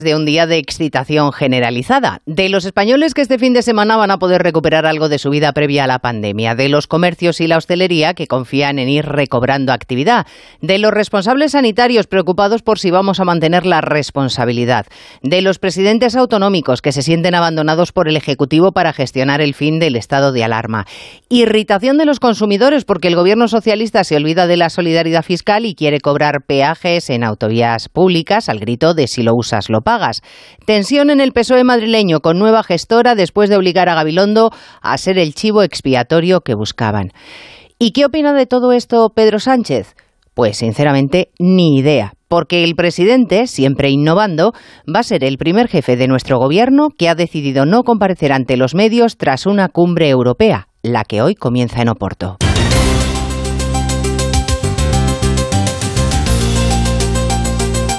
de un día de excitación generalizada, de los españoles que este fin de semana van a poder recuperar algo de su vida previa a la pandemia, de los comercios y la hostelería que confían en ir recobrando actividad, de los responsables sanitarios preocupados por si vamos a mantener la responsabilidad, de los presidentes autonómicos que se sienten abandonados por el Ejecutivo para gestionar el fin del estado de alarma, irritación de los consumidores porque el gobierno socialista se olvida de la solidaridad fiscal y quiere cobrar peajes en autovías públicas al grito de si lo usas lo pagas. Tensión en el PSOE madrileño con nueva gestora después de obligar a Gabilondo a ser el chivo expiatorio que buscaban. ¿Y qué opina de todo esto Pedro Sánchez? Pues sinceramente ni idea, porque el presidente, siempre innovando, va a ser el primer jefe de nuestro gobierno que ha decidido no comparecer ante los medios tras una cumbre europea, la que hoy comienza en Oporto.